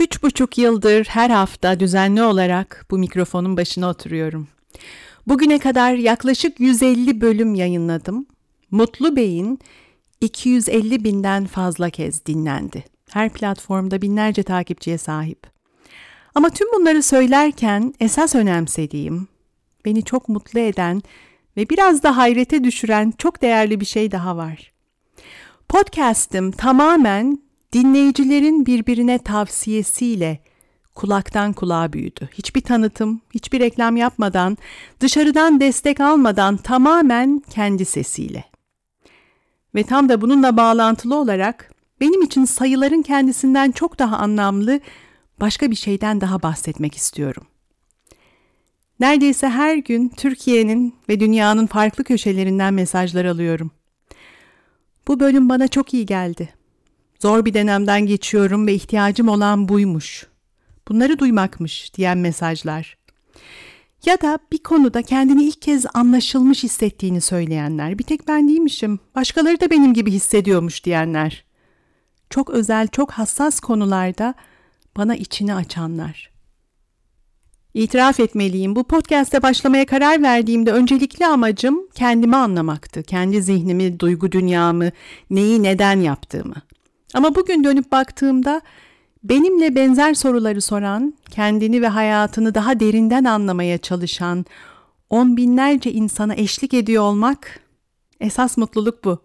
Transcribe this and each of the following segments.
3,5 yıldır her hafta düzenli olarak bu mikrofonun başına oturuyorum. Bugüne kadar yaklaşık 150 bölüm yayınladım. Mutlu Beyin 250 binden fazla kez dinlendi. Her platformda binlerce takipçiye sahip. Ama tüm bunları söylerken esas önemsediğim, beni çok mutlu eden ve biraz da hayrete düşüren çok değerli bir şey daha var. Podcast'im tamamen dinleyicilerin birbirine tavsiyesiyle kulaktan kulağa büyüdü. Hiçbir tanıtım, hiçbir reklam yapmadan, dışarıdan destek almadan tamamen kendi sesiyle. Ve tam da bununla bağlantılı olarak benim için sayıların kendisinden çok daha anlamlı başka bir şeyden daha bahsetmek istiyorum. Neredeyse her gün Türkiye'nin ve dünyanın farklı köşelerinden mesajlar alıyorum. Bu bölüm bana çok iyi geldi. Zor bir dönemden geçiyorum ve ihtiyacım olan buymuş. Bunları duymakmış diyen mesajlar. Ya da bir konuda kendini ilk kez anlaşılmış hissettiğini söyleyenler. Bir tek ben değilmişim, başkaları da benim gibi hissediyormuş diyenler. Çok özel, çok hassas konularda bana içini açanlar. İtiraf etmeliyim, bu podcast'e başlamaya karar verdiğimde öncelikli amacım kendimi anlamaktı. Kendi zihnimi, duygu dünyamı, neyi neden yaptığımı. Ama bugün dönüp baktığımda benimle benzer soruları soran, kendini ve hayatını daha derinden anlamaya çalışan on binlerce insana eşlik ediyor olmak, esas mutluluk bu.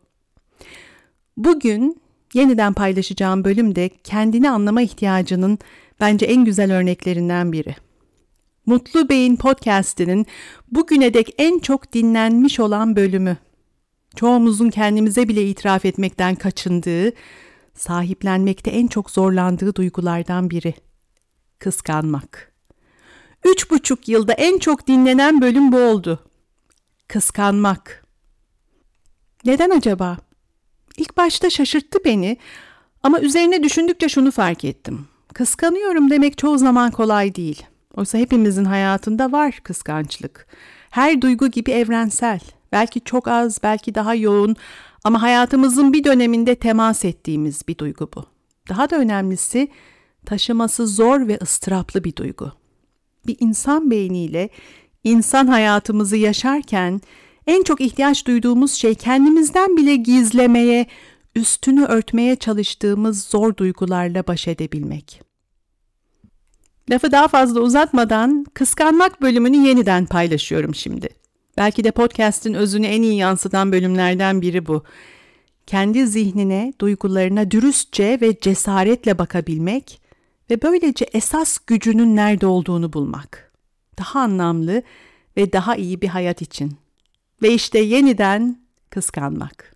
Bugün yeniden paylaşacağım bölümde kendini anlama ihtiyacının bence en güzel örneklerinden biri. Mutlu Beyin Podcast'inin bugüne dek en çok dinlenmiş olan bölümü. Çoğumuzun kendimize bile itiraf etmekten kaçındığı, sahiplenmekte en çok zorlandığı duygulardan biri. Kıskanmak. 3,5 yılda en çok dinlenen bölüm bu oldu. Kıskanmak. Neden acaba? İlk başta şaşırttı beni ama üzerine düşündükçe şunu fark ettim. Kıskanıyorum demek çoğu zaman kolay değil. Oysa hepimizin hayatında var kıskançlık. Her duygu gibi evrensel. Belki çok az, belki daha yoğun ama hayatımızın bir döneminde temas ettiğimiz bir duygu bu. Daha da önemlisi taşıması zor ve ıstıraplı bir duygu. Bir insan beyniyle insan hayatımızı yaşarken en çok ihtiyaç duyduğumuz şey kendimizden bile gizlemeye, üstünü örtmeye çalıştığımız zor duygularla baş edebilmek. Lafı daha fazla uzatmadan kıskanmak bölümünü yeniden paylaşıyorum şimdi. Belki de podcast'in özünü en iyi yansıtan bölümlerden biri bu. Kendi zihnine, duygularına dürüstçe ve cesaretle bakabilmek ve böylece esas gücünün nerede olduğunu bulmak. Daha anlamlı ve daha iyi bir hayat için. Ve işte yeniden kıskanmak.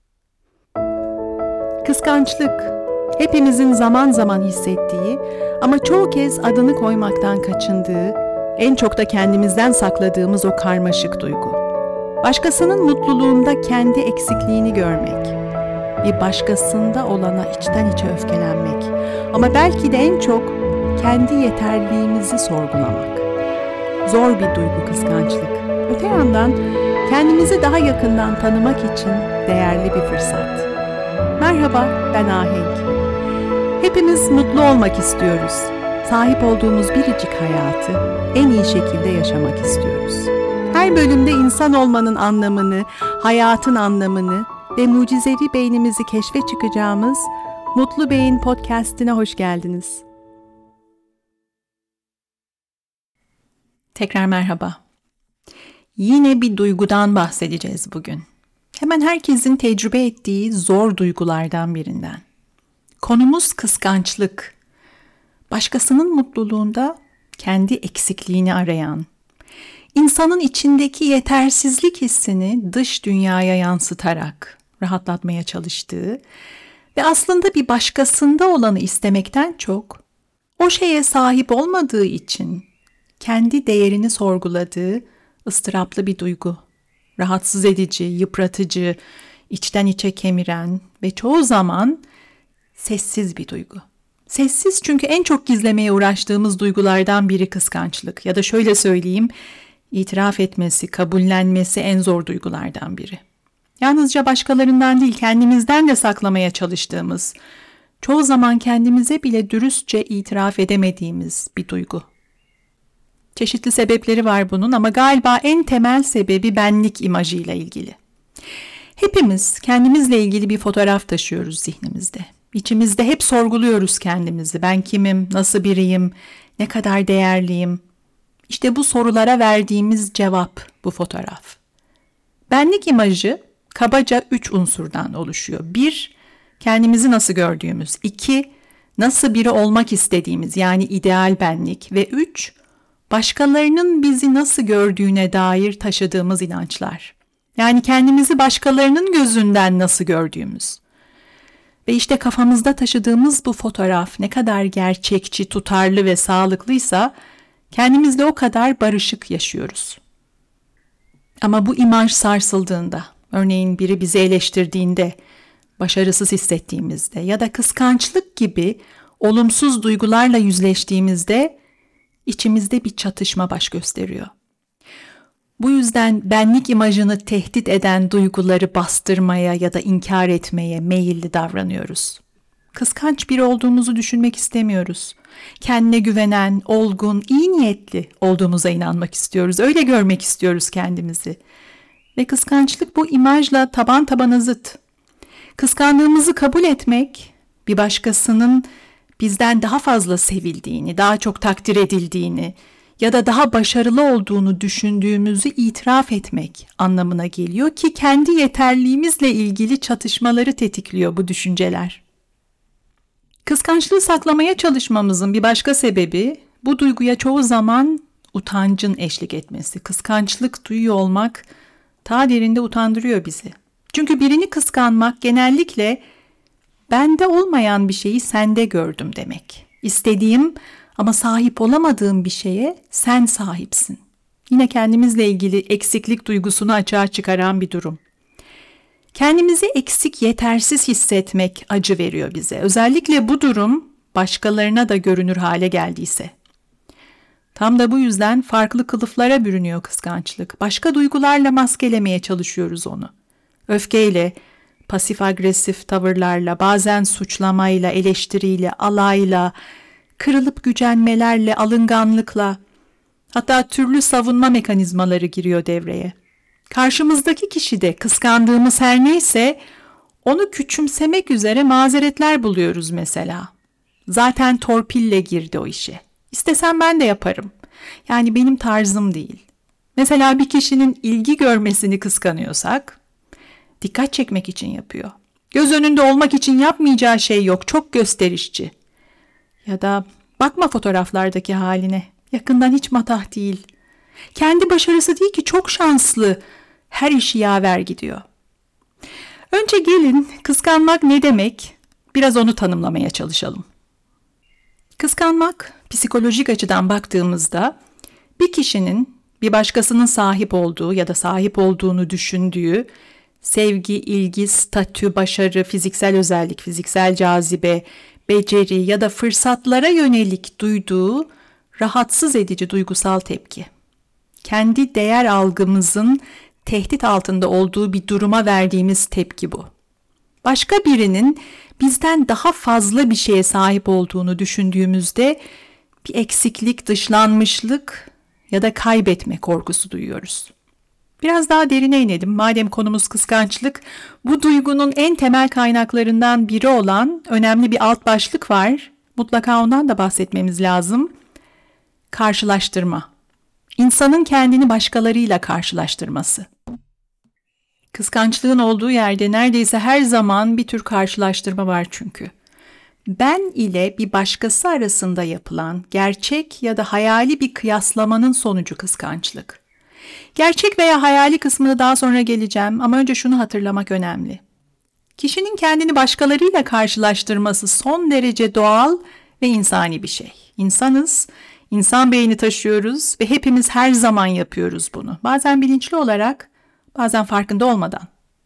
Kıskançlık, hepimizin zaman zaman hissettiği ama çoğu kez adını koymaktan kaçındığı, en çok da kendimizden sakladığımız o karmaşık duygu. Başkasının mutluluğunda kendi eksikliğini görmek, bir başkasında olana içten içe öfkelenmek ama belki de en çok kendi yeterliğimizi sorgulamak. Zor bir duygu kıskançlık. Öte yandan kendimizi daha yakından tanımak için değerli bir fırsat. Merhaba, ben Ahenk. Hepimiz mutlu olmak istiyoruz. Sahip olduğumuz biricik hayatı en iyi şekilde yaşamak istiyoruz. Her bölümde insan olmanın anlamını, hayatın anlamını ve mucizevi beynimizi keşfe çıkacağımız Mutlu Beyin Podcast'ine hoş geldiniz. Tekrar merhaba. Yine bir duygudan bahsedeceğiz bugün. Hemen herkesin tecrübe ettiği zor duygulardan birinden. Konumuz kıskançlık. Başkasının mutluluğunda kendi eksikliğini arayan, insanın içindeki yetersizlik hissini dış dünyaya yansıtarak rahatlatmaya çalıştığı ve aslında bir başkasında olanı istemekten çok, o şeye sahip olmadığı için kendi değerini sorguladığı ıstıraplı bir duygu. Rahatsız edici, yıpratıcı, içten içe kemiren ve çoğu zaman sessiz bir duygu. Sessiz çünkü en çok gizlemeye uğraştığımız duygulardan biri kıskançlık. Ya da şöyle söyleyeyim, itiraf etmesi, kabullenmesi en zor duygulardan biri. Yalnızca başkalarından değil, kendimizden de saklamaya çalıştığımız, çoğu zaman kendimize bile dürüstçe itiraf edemediğimiz bir duygu. Çeşitli sebepleri var bunun ama galiba en temel sebebi benlik imajıyla ilgili. Hepimiz kendimizle ilgili bir fotoğraf taşıyoruz zihnimizde. İçimizde hep sorguluyoruz kendimizi. Ben kimim, nasıl biriyim, ne kadar değerliyim? İşte bu sorulara verdiğimiz cevap bu fotoğraf. Benlik imajı kabaca 3 unsurdan oluşuyor. 1, kendimizi nasıl gördüğümüz. 2, nasıl biri olmak istediğimiz yani ideal benlik. Ve 3, başkalarının bizi nasıl gördüğüne dair taşıdığımız inançlar. Yani kendimizi başkalarının gözünden nasıl gördüğümüz. Ve işte kafamızda taşıdığımız bu fotoğraf ne kadar gerçekçi, tutarlı ve sağlıklıysa kendimizle o kadar barışık yaşıyoruz. Ama bu imaj sarsıldığında, örneğin biri bizi eleştirdiğinde, başarısız hissettiğimizde ya da kıskançlık gibi olumsuz duygularla yüzleştiğimizde içimizde bir çatışma baş gösteriyor. Bu yüzden benlik imajını tehdit eden duyguları bastırmaya ya da inkar etmeye meyilli davranıyoruz. Kıskanç biri olduğumuzu düşünmek istemiyoruz. Kendine güvenen, olgun, iyi niyetli olduğumuza inanmak istiyoruz. Öyle görmek istiyoruz kendimizi. Ve kıskançlık bu imajla taban tabana zıt. Kıskandığımızı kabul etmek, bir başkasının bizden daha fazla sevildiğini, daha çok takdir edildiğini ya da daha başarılı olduğunu düşündüğümüzü itiraf etmek anlamına geliyor ki kendi yeterliğimizle ilgili çatışmaları tetikliyor bu düşünceler. Kıskançlığı saklamaya çalışmamızın bir başka sebebi bu duyguya çoğu zaman utancın eşlik etmesi. Kıskançlık duyuyor olmak ta derinde utandırıyor bizi. Çünkü birini kıskanmak genellikle bende olmayan bir şeyi sende gördüm demek. İstediğim ama sahip olamadığım bir şeye sen sahipsin. Yine kendimizle ilgili eksiklik duygusunu açığa çıkaran bir durum. Kendimizi eksik, yetersiz hissetmek acı veriyor bize. Özellikle bu durum başkalarına da görünür hale geldiyse. Tam da bu yüzden farklı kılıflara bürünüyor kıskançlık. Başka duygularla maskelemeye çalışıyoruz onu. Öfkeyle, pasif agresif tavırlarla, bazen suçlamayla, eleştiriyle, alayla, kırılıp gücenmelerle, alınganlıkla, hatta türlü savunma mekanizmaları giriyor devreye. Karşımızdaki kişi de kıskandığımız her neyse onu küçümsemek üzere mazeretler buluyoruz mesela. Zaten torpille girdi o işe. İstesem ben de yaparım. Yani benim tarzım değil. Mesela bir kişinin ilgi görmesini kıskanıyorsak, dikkat çekmek için yapıyor. Göz önünde olmak için yapmayacağı şey yok, çok gösterişçi. Ya da bakma fotoğraflardaki haline, yakından hiç matah değil. Kendi başarısı değil ki çok şanslı, her işi yaver gidiyor. Önce gelin kıskanmak ne demek? Biraz onu tanımlamaya çalışalım. Kıskanmak, psikolojik açıdan baktığımızda bir kişinin bir başkasının sahip olduğu ya da sahip olduğunu düşündüğü sevgi, ilgi, statü, başarı, fiziksel özellik, fiziksel cazibe, beceri ya da fırsatlara yönelik duyduğu rahatsız edici duygusal tepki. Kendi değer algımızın tehdit altında olduğu bir duruma verdiğimiz tepki bu. Başka birinin bizden daha fazla bir şeye sahip olduğunu düşündüğümüzde bir eksiklik, dışlanmışlık ya da kaybetme korkusu duyuyoruz. Biraz daha derine inelim. Madem konumuz kıskançlık, bu duygunun en temel kaynaklarından biri olan önemli bir alt başlık var. Mutlaka ondan da bahsetmemiz lazım. Karşılaştırma. İnsanın kendini başkalarıyla karşılaştırması. Kıskançlığın olduğu yerde neredeyse her zaman bir tür karşılaştırma var çünkü. Ben ile bir başkası arasında yapılan gerçek ya da hayali bir kıyaslamanın sonucu kıskançlık. Gerçek veya hayali kısmına daha sonra geleceğim ama önce şunu hatırlamak önemli. Kişinin kendini başkalarıyla karşılaştırması son derece doğal ve insani bir şey. İnsanız, insan beyni taşıyoruz ve hepimiz her zaman yapıyoruz bunu. Bazen bilinçli olarak, bazen farkında olmadan.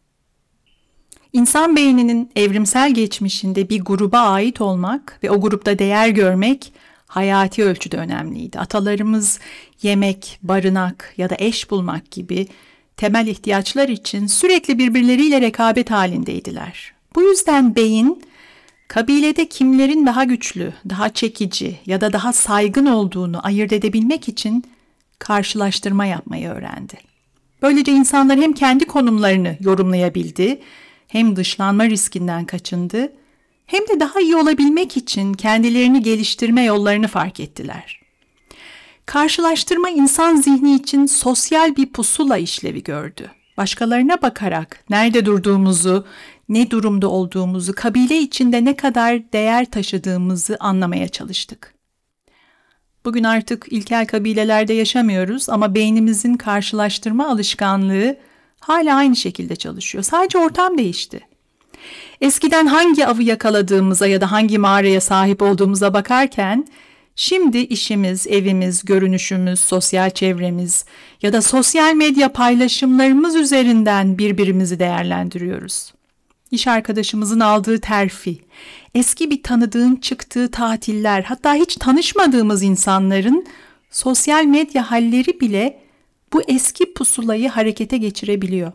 İnsan beyninin evrimsel geçmişinde bir gruba ait olmak ve o grupta değer görmek hayati ölçüde önemliydi. Atalarımız yemek, barınak ya da eş bulmak gibi temel ihtiyaçlar için sürekli birbirleriyle rekabet halindeydiler. Bu yüzden beyin Kabilede kimlerin daha güçlü, daha çekici ya da daha saygın olduğunu ayırt edebilmek için karşılaştırma yapmayı öğrendi. Böylece insanlar hem kendi konumlarını yorumlayabildi, hem dışlanma riskinden kaçındı, hem de daha iyi olabilmek için kendilerini geliştirme yollarını fark ettiler. Karşılaştırma insan zihni için sosyal bir pusula işlevi gördü. Başkalarına bakarak nerede durduğumuzu, ne durumda olduğumuzu, kabile içinde ne kadar değer taşıdığımızı anlamaya çalıştık. Bugün artık ilkel kabilelerde yaşamıyoruz ama beynimizin karşılaştırma alışkanlığı hala aynı şekilde çalışıyor. Sadece ortam değişti. Eskiden hangi avı yakaladığımıza ya da hangi mağaraya sahip olduğumuza bakarken, şimdi işimiz, evimiz, görünüşümüz, sosyal çevremiz ya da sosyal medya paylaşımlarımız üzerinden birbirimizi değerlendiriyoruz. İş arkadaşımızın aldığı terfi, eski bir tanıdığın çıktığı tatiller, hatta hiç tanışmadığımız insanların sosyal medya halleri bile bu eski pusulayı harekete geçirebiliyor.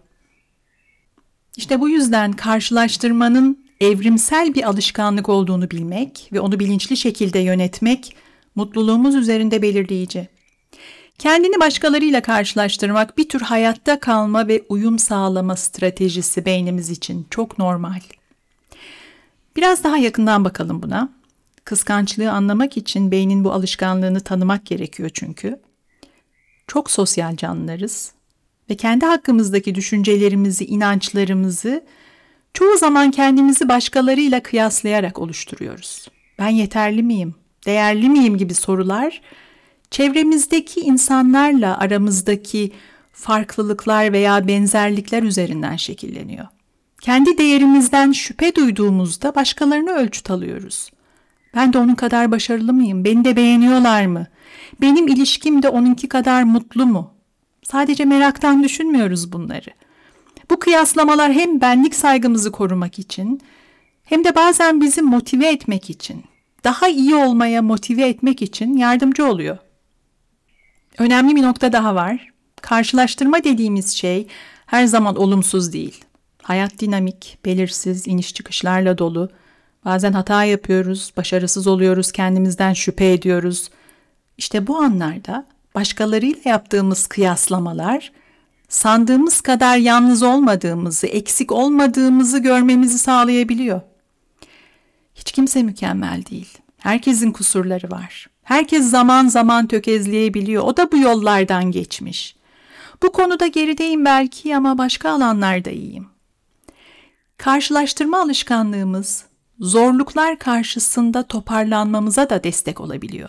İşte bu yüzden karşılaştırmanın evrimsel bir alışkanlık olduğunu bilmek ve onu bilinçli şekilde yönetmek mutluluğumuz üzerinde belirleyici. Kendini başkalarıyla karşılaştırmak bir tür hayatta kalma ve uyum sağlama stratejisi beynimiz için çok normal. Biraz daha yakından bakalım buna. Kıskançlığı anlamak için beynin bu alışkanlığını tanımak gerekiyor çünkü. Çok sosyal canlılarız ve kendi hakkımızdaki düşüncelerimizi, inançlarımızı çoğu zaman kendimizi başkalarıyla kıyaslayarak oluşturuyoruz. Ben yeterli miyim, değerli miyim gibi sorular çevremizdeki insanlarla aramızdaki farklılıklar veya benzerlikler üzerinden şekilleniyor. Kendi değerimizden şüphe duyduğumuzda başkalarını ölçüt alıyoruz. Ben de onun kadar başarılı mıyım? Beni de beğeniyorlar mı? Benim ilişkim de onunki kadar mutlu mu? Sadece meraktan düşünmüyoruz bunları. Bu kıyaslamalar hem benlik saygımızı korumak için hem de bazen bizi motive etmek için, daha iyi olmaya motive etmek için yardımcı oluyor. Önemli bir nokta daha var. Karşılaştırma dediğimiz şey her zaman olumsuz değil. Hayat dinamik, belirsiz, iniş çıkışlarla dolu. Bazen hata yapıyoruz, başarısız oluyoruz, kendimizden şüphe ediyoruz. İşte bu anlarda başkalarıyla yaptığımız kıyaslamalar, sandığımız kadar yalnız olmadığımızı, eksik olmadığımızı görmemizi sağlayabiliyor. Hiç kimse mükemmel değil. Herkesin kusurları var. Herkes zaman zaman tökezleyebiliyor. O da bu yollardan geçmiş. Bu konuda gerideyim belki ama başka alanlarda iyiyim. Karşılaştırma alışkanlığımız zorluklar karşısında toparlanmamıza da destek olabiliyor.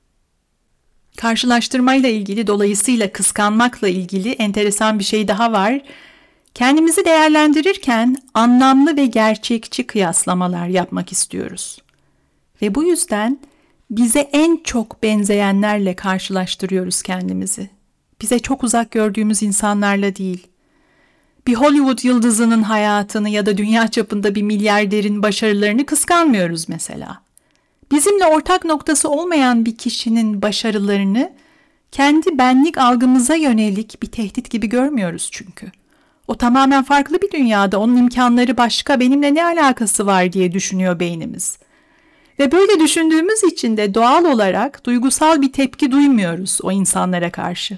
Karşılaştırmayla ilgili, dolayısıyla kıskanmakla ilgili enteresan bir şey daha var. Kendimizi değerlendirirken anlamlı ve gerçekçi kıyaslamalar yapmak istiyoruz. Ve bu yüzden bize en çok benzeyenlerle karşılaştırıyoruz kendimizi. Bize çok uzak gördüğümüz insanlarla değil. Bir Hollywood yıldızının hayatını ya da dünya çapında bir milyarderin başarılarını kıskanmıyoruz mesela. Bizimle ortak noktası olmayan bir kişinin başarılarını kendi benlik algımıza yönelik bir tehdit gibi görmüyoruz çünkü. O tamamen farklı bir dünyada, onun imkanları başka, benimle ne alakası var diye düşünüyor beynimiz. Ve böyle düşündüğümüz için de doğal olarak duygusal bir tepki duymuyoruz o insanlara karşı.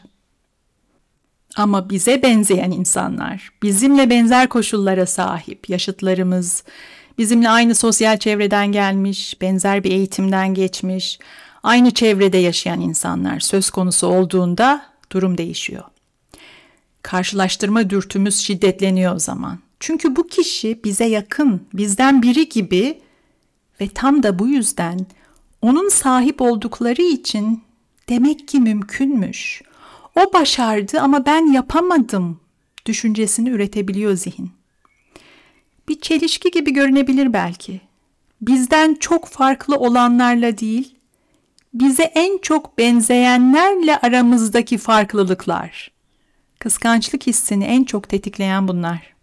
Ama bize benzeyen insanlar, bizimle benzer koşullara sahip, yaşıtlarımız, bizimle aynı sosyal çevreden gelmiş, benzer bir eğitimden geçmiş, aynı çevrede yaşayan insanlar söz konusu olduğunda durum değişiyor. Karşılaştırma dürtümüz şiddetleniyor o zaman. Çünkü bu kişi bize yakın, bizden biri gibi ve tam da bu yüzden onun sahip oldukları için demek ki mümkünmüş. O başardı ama ben yapamadım düşüncesini üretebiliyor zihin. Bir çelişki gibi görünebilir belki. Bizden çok farklı olanlarla değil, bize en çok benzeyenlerle aramızdaki farklılıklar. Kıskançlık hissini en çok tetikleyen bunlar.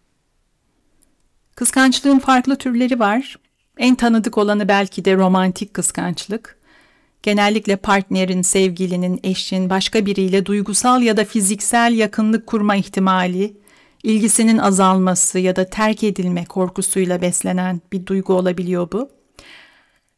Kıskançlığın farklı türleri var. En tanıdık olanı belki de romantik kıskançlık. Genellikle partnerin, sevgilinin, eşin başka biriyle duygusal ya da fiziksel yakınlık kurma ihtimali, ilgisinin azalması ya da terk edilme korkusuyla beslenen bir duygu olabiliyor bu.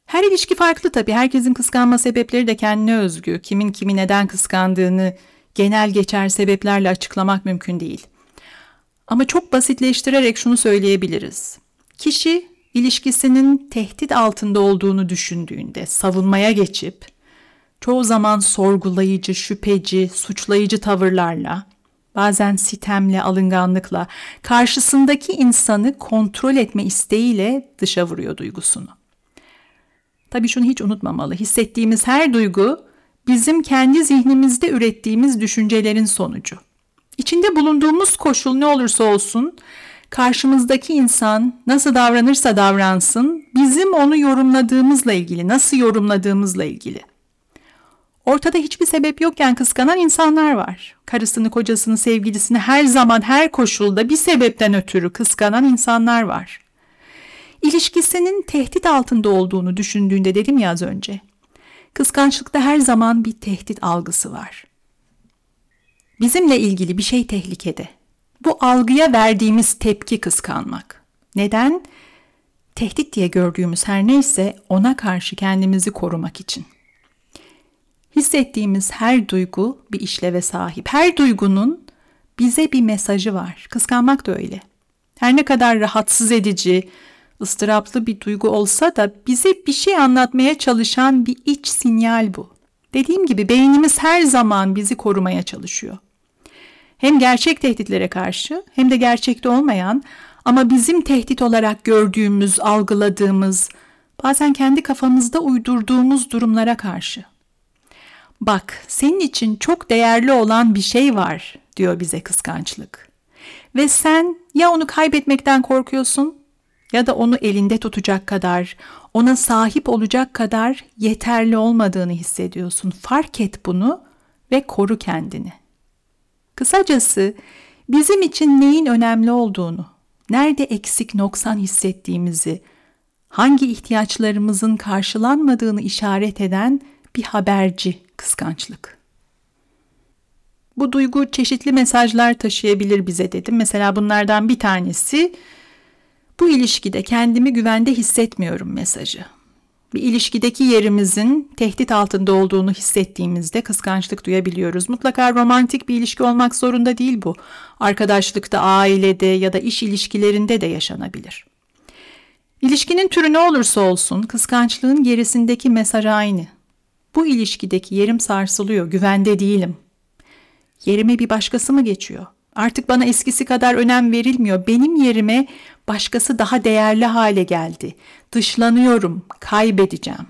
Her ilişki farklı tabii. Herkesin kıskanma sebepleri de kendine özgü. Kimin kimi neden kıskandığını genel geçer sebeplerle açıklamak mümkün değil. Ama çok basitleştirerek şunu söyleyebiliriz. Kişi ilişkisinin tehdit altında olduğunu düşündüğünde savunmaya geçip çoğu zaman sorgulayıcı, şüpheci, suçlayıcı tavırlarla, bazen sitemle, alınganlıkla karşısındaki insanı kontrol etme isteğiyle dışa vuruyor duygusunu. Tabii şunu hiç unutmamalı. Hissettiğimiz her duygu bizim kendi zihnimizde ürettiğimiz düşüncelerin sonucu. İçinde bulunduğumuz koşul ne olursa olsun, karşımızdaki insan nasıl davranırsa davransın, bizim onu yorumladığımızla ilgili, nasıl yorumladığımızla ilgili. Ortada hiçbir sebep yokken kıskanan insanlar var. Karısını, kocasını, sevgilisini her zaman, her koşulda bir sebepten ötürü kıskanan insanlar var. İlişkisinin tehdit altında olduğunu düşündüğünde dedim ya az önce. Kıskançlıkta her zaman bir tehdit algısı var. Bizimle ilgili bir şey tehlikede. Bu algıya verdiğimiz tepki kıskanmak. Neden? Tehdit diye gördüğümüz her neyse ona karşı kendimizi korumak için. Hissettiğimiz her duygu bir işleve sahip. Her duygunun bize bir mesajı var. Kıskanmak da öyle. Her ne kadar rahatsız edici, ıstıraplı bir duygu olsa da bize bir şey anlatmaya çalışan bir iç sinyal bu. Dediğim gibi beynimiz her zaman bizi korumaya çalışıyor. Hem gerçek tehditlere karşı hem de gerçekte olmayan ama bizim tehdit olarak gördüğümüz, algıladığımız, bazen kendi kafamızda uydurduğumuz durumlara karşı. Bak, senin için çok değerli olan bir şey var, diyor bize kıskançlık. Ve sen ya onu kaybetmekten korkuyorsun ya da onu elinde tutacak kadar, ona sahip olacak kadar yeterli olmadığını hissediyorsun. Fark et bunu ve koru kendini. Kısacası bizim için neyin önemli olduğunu, nerede eksik noksan hissettiğimizi, hangi ihtiyaçlarımızın karşılanmadığını işaret eden bir haberci kıskançlık. Bu duygu çeşitli mesajlar taşıyabilir bize dedim. Mesela bunlardan bir tanesi, bu ilişkide kendimi güvende hissetmiyorum mesajı. Bir ilişkideki yerimizin tehdit altında olduğunu hissettiğimizde kıskançlık duyabiliyoruz. Mutlaka romantik bir ilişki olmak zorunda değil bu. Arkadaşlıkta, ailede ya da iş ilişkilerinde de yaşanabilir. İlişkinin türü ne olursa olsun kıskançlığın gerisindeki mesaj aynı. Bu ilişkideki yerim sarsılıyor, güvende değilim. Yerime bir başkası mı geçiyor? Artık bana eskisi kadar önem verilmiyor. Benim yerime başkası daha değerli hale geldi. Dışlanıyorum, kaybedeceğim.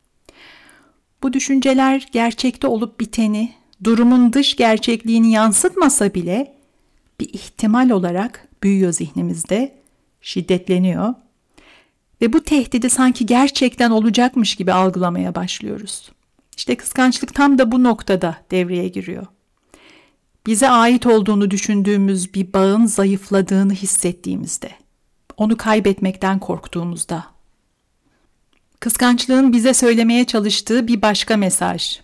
Bu düşünceler gerçekte olup biteni, durumun dış gerçekliğini yansıtmasa bile bir ihtimal olarak büyüyor zihnimizde, şiddetleniyor ve bu tehdidi sanki gerçekten olacakmış gibi algılamaya başlıyoruz. İşte kıskançlık tam da bu noktada devreye giriyor. Bize ait olduğunu düşündüğümüz bir bağın zayıfladığını hissettiğimizde, onu kaybetmekten korktuğumuzda. Kıskançlığın bize söylemeye çalıştığı bir başka mesaj.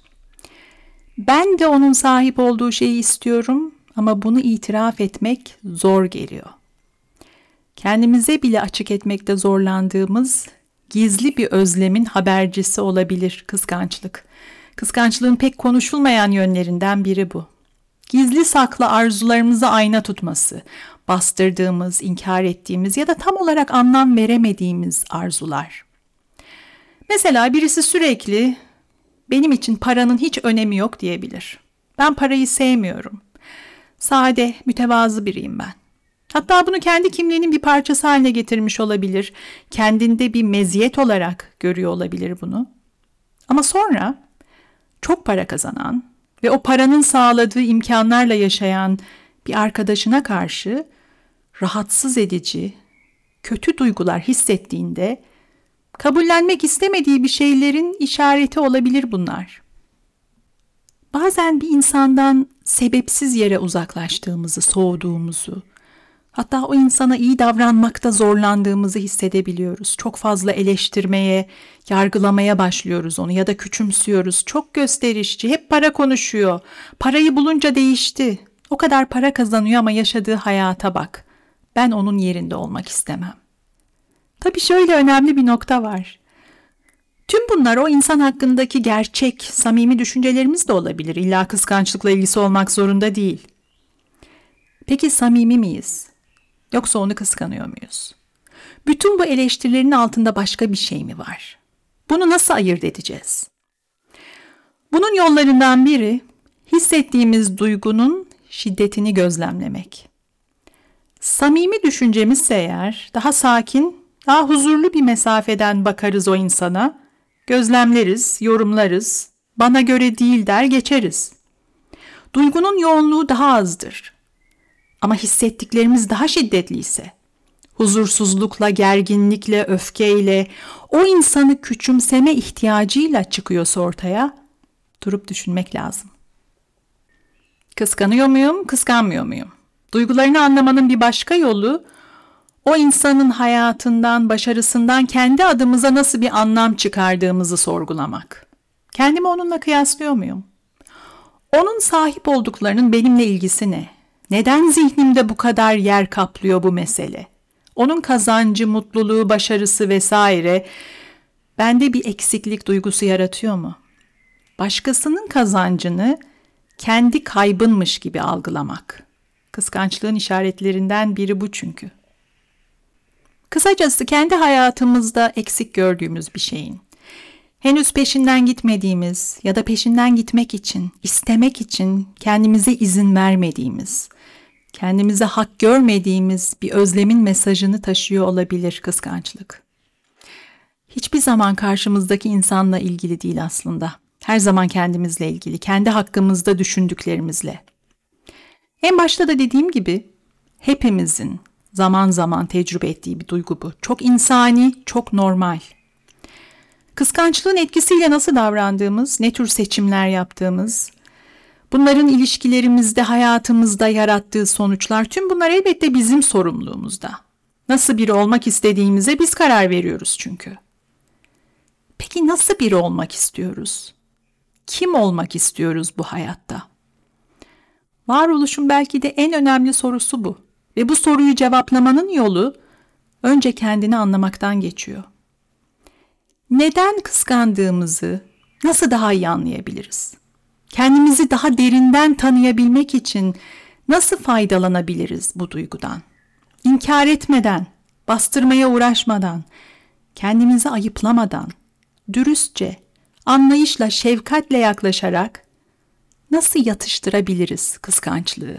Ben de onun sahip olduğu şeyi istiyorum ama bunu itiraf etmek zor geliyor. Kendimize bile açık etmekte zorlandığımız gizli bir özlemin habercisi olabilir kıskançlık. Kıskançlığın pek konuşulmayan yönlerinden biri bu. Gizli saklı arzularımızı ayna tutması, bastırdığımız, inkar ettiğimiz ya da tam olarak anlam veremediğimiz arzular. Mesela birisi sürekli benim için paranın hiç önemi yok diyebilir. Ben parayı sevmiyorum. Sade, mütevazı biriyim ben. Hatta bunu kendi kimliğinin bir parçası haline getirmiş olabilir. Kendinde bir meziyet olarak görüyor olabilir bunu. Ama sonra çok para kazanan ve o paranın sağladığı imkanlarla yaşayan bir arkadaşına karşı rahatsız edici, kötü duygular hissettiğinde kabullenmek istemediği bir şeylerin işareti olabilir bunlar. Bazen bir insandan sebepsiz yere uzaklaştığımızı, soğuduğumuzu, hatta o insana iyi davranmakta zorlandığımızı hissedebiliyoruz. Çok fazla eleştirmeye, yargılamaya başlıyoruz onu ya da küçümsüyoruz. Çok gösterişçi, hep para konuşuyor. Parayı bulunca değişti. O kadar para kazanıyor ama yaşadığı hayata bak. Ben onun yerinde olmak istemem. Tabii şöyle önemli bir nokta var. Tüm bunlar o insan hakkındaki gerçek, samimi düşüncelerimiz de olabilir. İlla kıskançlıkla ilgisi olmak zorunda değil. Peki samimi miyiz? Yoksa onu kıskanıyor muyuz? Bütün bu eleştirilerin altında başka bir şey mi var? Bunu nasıl ayırt edeceğiz? Bunun yollarından biri hissettiğimiz duygunun şiddetini gözlemlemek. Samimi düşüncemizse eğer daha sakin, daha huzurlu bir mesafeden bakarız o insana, gözlemleriz, yorumlarız, bana göre değil der geçeriz. Duygunun yoğunluğu daha azdır. Ama hissettiklerimiz daha şiddetliyse, huzursuzlukla, gerginlikle, öfkeyle, o insanı küçümseme ihtiyacıyla çıkıyorsa ortaya, durup düşünmek lazım. Kıskanıyor muyum, kıskanmıyor muyum? Duygularını anlamanın bir başka yolu, o insanın hayatından, başarısından kendi adımıza nasıl bir anlam çıkardığımızı sorgulamak. Kendimi onunla kıyaslıyor muyum? Onun sahip olduklarının benimle ilgisi ne? Neden zihnimde bu kadar yer kaplıyor bu mesele? Onun kazancı, mutluluğu, başarısı vesaire bende bir eksiklik duygusu yaratıyor mu? Başkasının kazancını kendi kaybınmış gibi algılamak. Kıskançlığın işaretlerinden biri bu çünkü. Kısacası kendi hayatımızda eksik gördüğümüz bir şeyin, henüz peşinden gitmediğimiz ya da peşinden gitmek için, istemek için kendimize izin vermediğimiz, kendimize hak görmediğimiz bir özlemin mesajını taşıyor olabilir kıskançlık. Hiçbir zaman karşımızdaki insanla ilgili değil aslında. Her zaman kendimizle ilgili, kendi hakkımızda düşündüklerimizle. En başta da dediğim gibi hepimizin zaman zaman tecrübe ettiği bir duygu bu. Çok insani, çok normal. Kıskançlığın etkisiyle nasıl davrandığımız, ne tür seçimler yaptığımız, bunların ilişkilerimizde, hayatımızda yarattığı sonuçlar, tüm bunlar elbette bizim sorumluluğumuzda. Nasıl biri olmak istediğimize biz karar veriyoruz çünkü. Peki nasıl biri olmak istiyoruz? Kim olmak istiyoruz bu hayatta? Varoluşun belki de en önemli sorusu bu. Ve bu soruyu cevaplamanın yolu önce kendini anlamaktan geçiyor. Neden kıskandığımızı nasıl daha iyi anlayabiliriz? Kendimizi daha derinden tanıyabilmek için nasıl faydalanabiliriz bu duygudan? İnkar etmeden, bastırmaya uğraşmadan, kendimizi ayıplamadan, dürüstçe, anlayışla, şefkatle yaklaşarak nasıl yatıştırabiliriz kıskançlığı?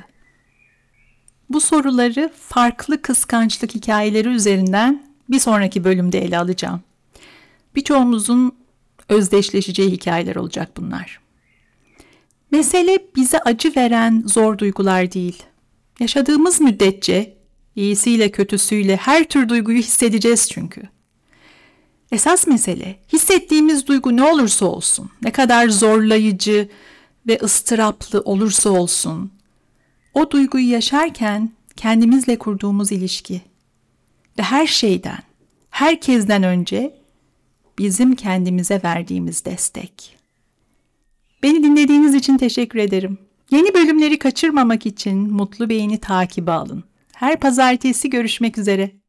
Bu soruları farklı kıskançlık hikayeleri üzerinden bir sonraki bölümde ele alacağım. Birçoğumuzun özdeşleşeceği hikayeler olacak bunlar. Mesele bize acı veren zor duygular değil. Yaşadığımız müddetçe iyisiyle kötüsüyle her tür duyguyu hissedeceğiz çünkü. Esas mesele hissettiğimiz duygu ne olursa olsun, ne kadar zorlayıcı ve ıstıraplı olursa olsun, o duyguyu yaşarken kendimizle kurduğumuz ilişki ve her şeyden, herkesten önce bizim kendimize verdiğimiz destek. Beni dinlediğiniz için teşekkür ederim. Yeni bölümleri kaçırmamak için Mutlu Beyin'i takibe alın. Her pazartesi görüşmek üzere.